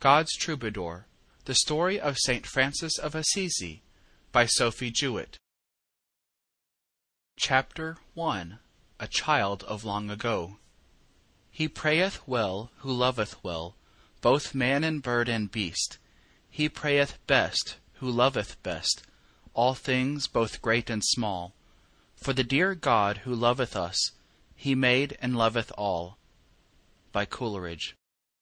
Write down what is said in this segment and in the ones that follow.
God's Troubadour, The Story of St. Francis of Assisi, by Sophie Jewett. Chapter 1. A Child of Long Ago. He prayeth well who loveth well, both man and bird and beast. He prayeth best who loveth best, all things both great and small. For the dear God who loveth us, He made and loveth all. By Coleridge.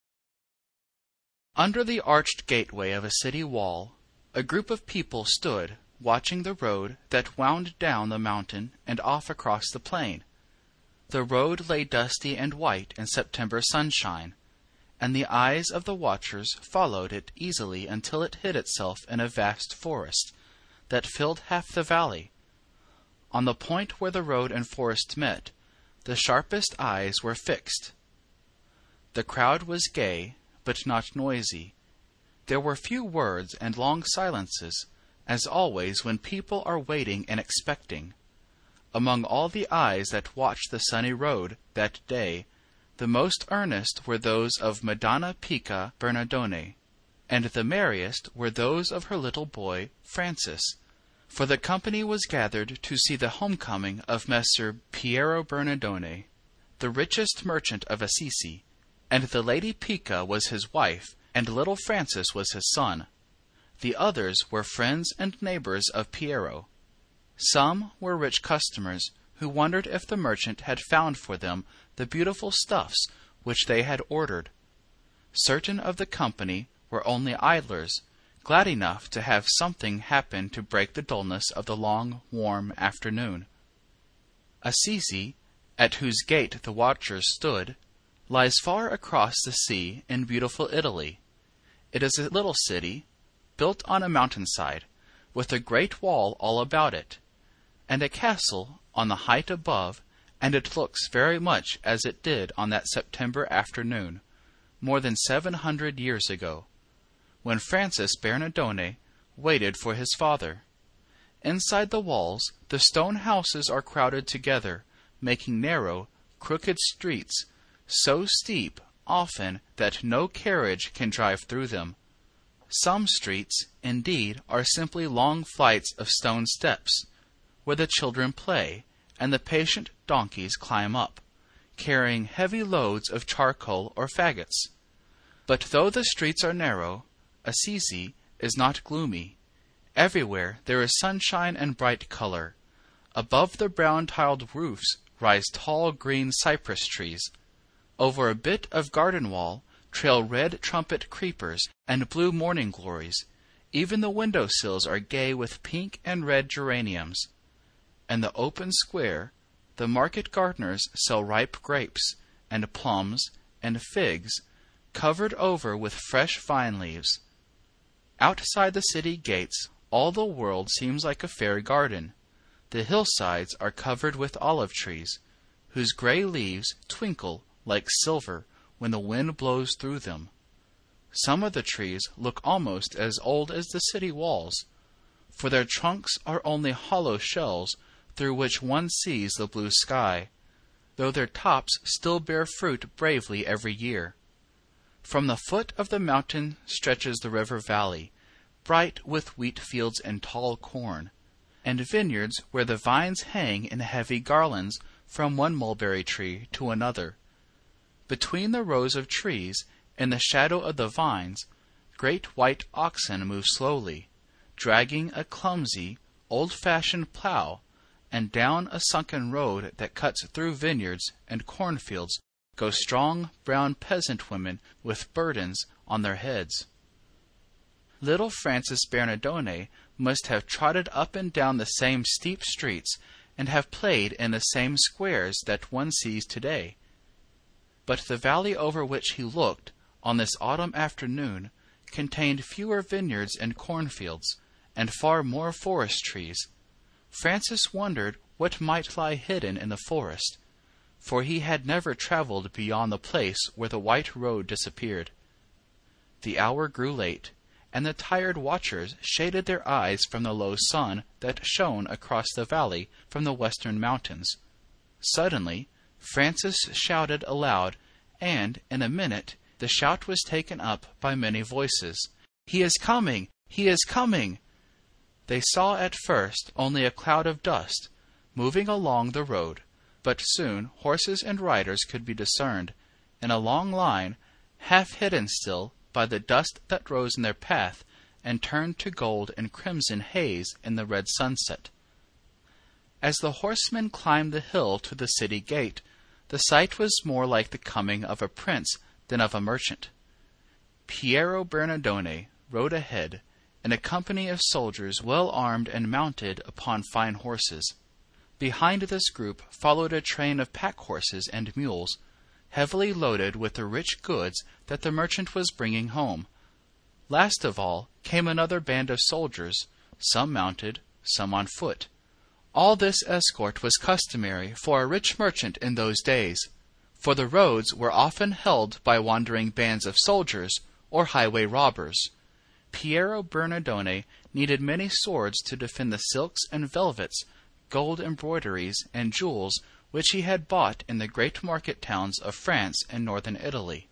Under the arched gateway of a city wall, a group of people stood, watching the road that wound down the mountain and off across the plain. The road lay dusty and white in September sunshine, and the eyes of the watchers followed it easily until it hid itself in a vast forest that filled half the valley. On the point where the road and forest met, the sharpest eyes were fixed. The crowd was gay, but not noisy. There were few words and long silences, as always when people are waiting and expecting. Among all the eyes that watched the sunny road that day, the most earnest were those of Madonna Pica Bernardone, and the merriest were those of her little boy Francis, for the company was gathered to see the homecoming of Messer Piero Bernardone, the richest merchant of Assisi, and the Lady Pica was his wife, and little Francis was his son. The others were friends and neighbors of Piero. Some were rich customers, who wondered if the merchant had found for them the beautiful stuffs which they had ordered. Certain of the company were only idlers, glad enough to have something happen to break the dullness of the long, warm afternoon. Assisi, at whose gate the watchers stood, lies far across the sea in beautiful Italy. It is a little city, built on a mountainside, with a great wall all about it, and a castle on the height above, and it looks very much as it did on that September afternoon, more than 700 years ago, when Francis Bernardone waited for his father. Inside the walls, the stone houses are crowded together, making narrow, crooked streets, so steep often that no carriage can drive through them. Some streets, indeed, are simply long flights of stone steps, where the children play, and the patient donkeys climb up, carrying heavy loads of charcoal or faggots. But though the streets are narrow, Assisi is not gloomy. Everywhere there is sunshine and bright color. Above the brown-tiled roofs rise tall green cypress trees. Over a bit of garden wall trail red trumpet creepers and blue morning glories. Even the window sills are gay with pink and red geraniums. In the open square, the market gardeners sell ripe grapes, and plums, and figs, covered over with fresh vine leaves. Outside the city gates, all the world seems like a fairy garden. The hillsides are covered with olive trees, whose gray leaves twinkle like silver when the wind blows through them. Some of the trees look almost as old as the city walls, for their trunks are only hollow shells through which one sees the blue sky, though their tops still bear fruit bravely every year. From the foot of the mountain stretches the river valley, bright with wheat fields and tall corn, and vineyards where the vines hang in heavy garlands from one mulberry tree to another. Between the rows of trees, in the shadow of the vines, great white oxen move slowly, dragging a clumsy, old-fashioned plough, and down a sunken road that cuts through vineyards and cornfields go strong brown peasant women with burdens on their heads. Little Francis Bernardone must have trotted up and down the same steep streets and have played in the same squares that one sees today. But the valley over which he looked on this autumn afternoon contained fewer vineyards and cornfields, and far more forest trees. Francis wondered what might lie hidden in the forest, for he had never traveled beyond the place where the white road disappeared. The hour grew late, and the tired watchers shaded their eyes from the low sun that shone across the valley from the western mountains. Suddenly Francis shouted aloud, and in a minute the shout was taken up by many voices. "He is coming! He is coming!" They saw at first only a cloud of dust moving along the road, but soon horses and riders could be discerned, in a long line, half hidden still by the dust that rose in their path and turned to gold and crimson haze in the red sunset. As the horsemen climbed the hill to the city gate, the sight was more like the coming of a prince than of a merchant. Piero Bernardone rode ahead, in a company of soldiers well armed and mounted upon fine horses. Behind this group followed a train of pack horses and mules, heavily loaded with the rich goods that the merchant was bringing home. Last of all came another band of soldiers, some mounted, some on foot. All this escort was customary for a rich merchant in those days, for the roads were often held by wandering bands of soldiers or highway robbers. Piero Bernardone needed many swords to defend the silks and velvets, gold embroideries, and jewels which he had bought in the great market towns of France and northern Italy.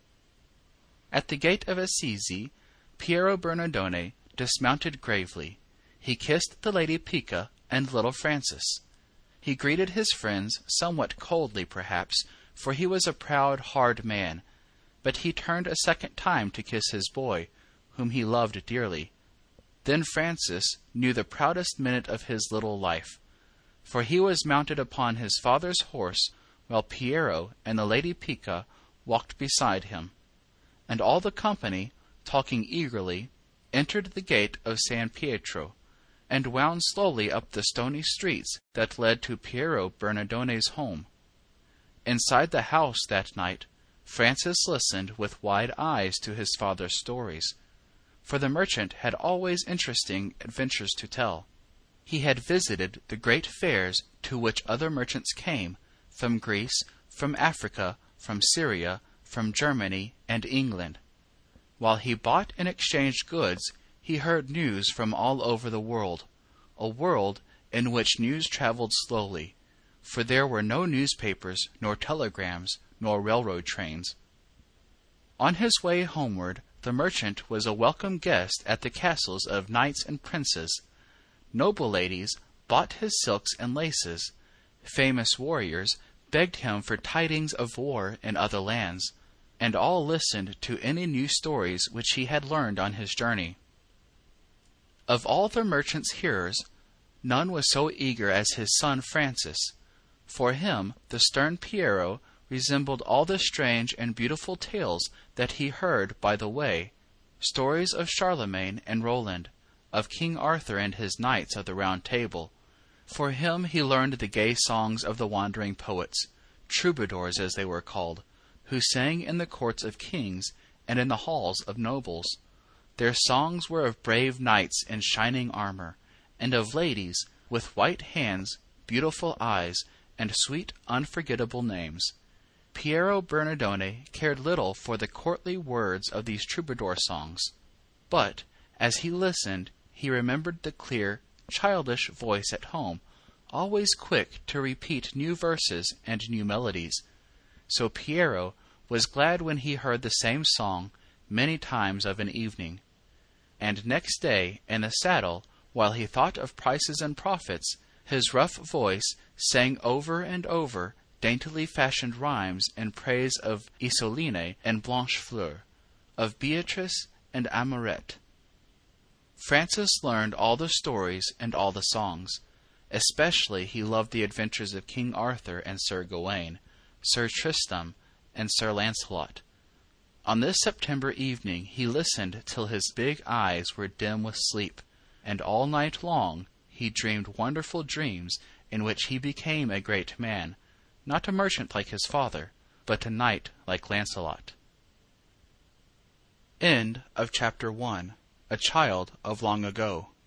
At the gate of Assisi, Piero Bernardone dismounted gravely. He kissed the Lady Pica and little Francis. He greeted his friends somewhat coldly, perhaps, for he was a proud, hard man, but he turned a second time to kiss his boy, whom he loved dearly. Then Francis knew the proudest minute of his little life, for he was mounted upon his father's horse, while Piero and the Lady Pica walked beside him, and all the company, talking eagerly, entered the gate of San Pietro, and wound slowly up the stony streets that led to Piero Bernardone's home. Inside the house that night, Francis listened with wide eyes to his father's stories, for the merchant had always interesting adventures to tell. He had visited the great fairs to which other merchants came, from Greece, from Africa, from Syria, from Germany, and England. While he bought and exchanged goods, he heard news from all over the world, a world in which news traveled slowly, for there were no newspapers, nor telegrams, nor railroad trains. On his way homeward, the merchant was a welcome guest at the castles of knights and princes. Noble ladies bought his silks and laces. Famous warriors begged him for tidings of war in other lands, and all listened to any new stories which he had learned on his journey. Of all the merchant's hearers, none was so eager as his son Francis. For him the stern Piero resembled all the strange and beautiful tales that he heard by the way, stories of Charlemagne and Roland, of King Arthur and his knights of the Round Table. For him he learned the gay songs of the wandering poets, troubadours as they were called, who sang in the courts of kings and in the halls of nobles. Their songs were of brave knights in shining armor, and of ladies with white hands, beautiful eyes, and sweet unforgettable names. Piero Bernardone cared little for the courtly words of these troubadour songs, but as he listened he remembered the clear, childish voice at home, always quick to repeat new verses and new melodies. So Piero was glad when he heard the same song many times of an evening. And next day, in the saddle, while he thought of prices and profits, his rough voice sang over and over daintily fashioned rhymes in praise of Isoline and Blanchefleur, of Beatrice and Amoret. Francis learned all the stories and all the songs. Especially he loved the adventures of King Arthur and Sir Gawain, Sir Tristram, and Sir Launcelot. On this September evening he listened till his big eyes were dim with sleep, and all night long he dreamed wonderful dreams in which he became a great man, not a merchant like his father, but a knight like Launcelot. End of Chapter 1. A Child of Long Ago.